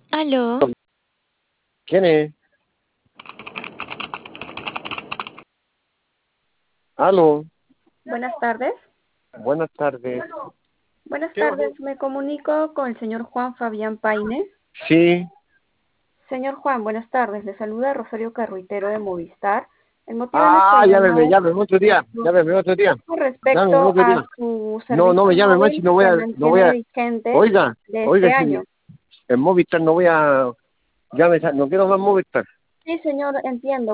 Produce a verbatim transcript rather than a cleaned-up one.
Aló, ¿Quién es? Aló, Buenas tardes. buenas tardes. Buenas tardes, me comunico con el señor Juan Fabián Paine. Sí. Señor Juan, buenas tardes. Le saluda Rosario Carruitero de Movistar. El motivo de nuestra Ah, llámeme, llamada es llámeme otro día, llámeme otro día, con llámeme respecto otro a día. su No, no servicio me llame más si móvil no voy que a, no voy mantiene a, vigente oiga, de oiga, este si año. en Movistar no voy a, llame, no quiero más Movistar. Sí, señor, entiendo.